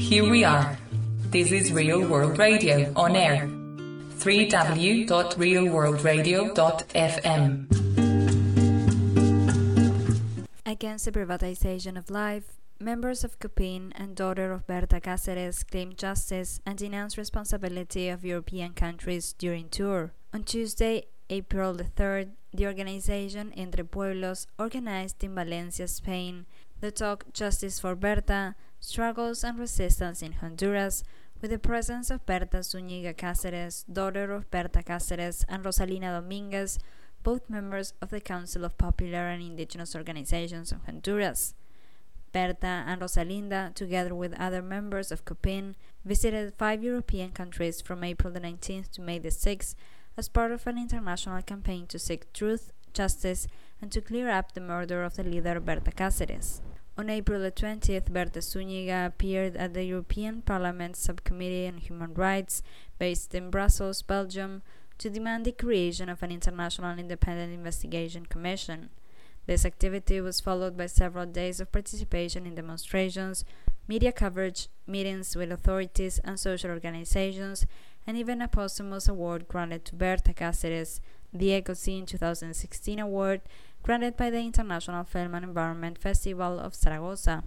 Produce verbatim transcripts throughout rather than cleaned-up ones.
Here we are. This is Real World Radio on air. w w w dot real world radio dot f m. Against the privatization of life, members of COPINH and daughter of Berta Cáceres claimed justice and denounced responsibility of European countries during tour. On Tuesday, April the third, the organization Entre Pueblos organized in Valencia, Spain, the talk Justice for Berta, Struggles and Resistance in Honduras, with the presence of Berta Zúñiga Cáceres, daughter of Berta Cáceres, and Rosalina Domínguez, both members of the Council of Popular and Indigenous Organizations of Honduras. Berta and Rosalinda, together with other members of COPINH, visited five European countries from April the nineteenth to May the sixth as part of an international campaign to seek truth, justice, and to clear up the murder of the leader Berta Cáceres. On April the twentieth, Berta Zúñiga appeared at the European Parliament's Subcommittee on Human Rights, based in Brussels, Belgium, to demand the creation of an international independent investigation commission. This activity was followed by several days of participation in demonstrations, media coverage, meetings with authorities and social organizations, and even a posthumous award granted to Berta Cáceres, the Ecocene two thousand sixteen award granted by the International Film and Environment Festival of Zaragoza.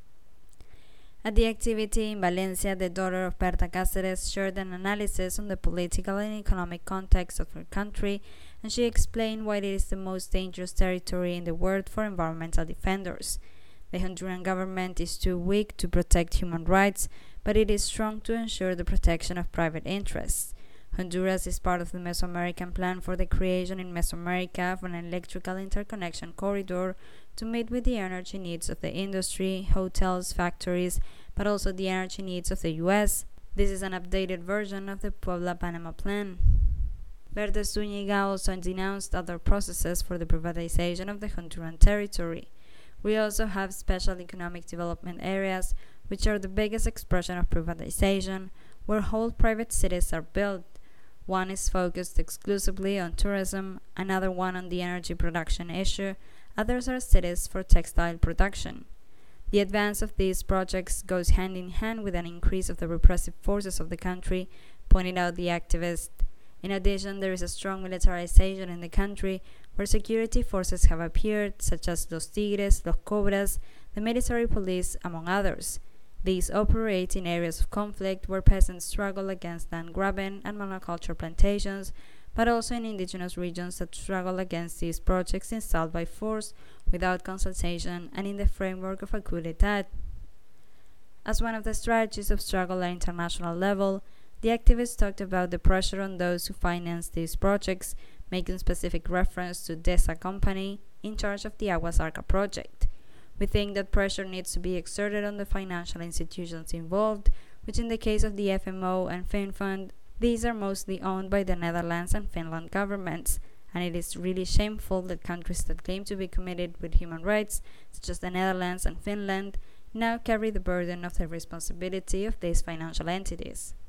At the activity in Valencia, the daughter of Berta Cáceres shared an analysis on the political and economic context of her country, and she explained why it is the most dangerous territory in the world for environmental defenders. The Honduran government is too weak to protect human rights, but it is strong to ensure the protection of private interests. Honduras is part of the Mesoamerican Plan for the creation in Mesoamerica of an electrical interconnection corridor to meet with the energy needs of the industry, hotels, factories, but also the energy needs of the U S. This is an updated version of the Puebla-Panama Plan. Berta Zúñiga also denounced other processes for the privatization of the Honduran territory. We also have special economic development areas, which are the biggest expression of privatization, where whole private cities are built. One is focused exclusively on tourism, another one on the energy production issue, others are cities for textile production. The advance of these projects goes hand in hand with an increase of the repressive forces of the country, pointed out the activist. In addition, there is a strong militarization in the country, where security forces have appeared, such as Los Tigres, Los Cobras, the military police, among others. These operate in areas of conflict where peasants struggle against land grabbing and monoculture plantations, but also in indigenous regions that struggle against these projects installed by force, without consultation, and in the framework of a coup d'etat. As one of the strategies of struggle at international level, the activists talked about the pressure on those who finance these projects, making specific reference to DESA company, in charge of the Aguas Arca project. We think that pressure needs to be exerted on the financial institutions involved, which in the case of the F M O and FinFund, these are mostly owned by the Netherlands and Finland governments, and it is really shameful that countries that claim to be committed with human rights, such as the Netherlands and Finland, now carry the burden of the responsibility of these financial entities.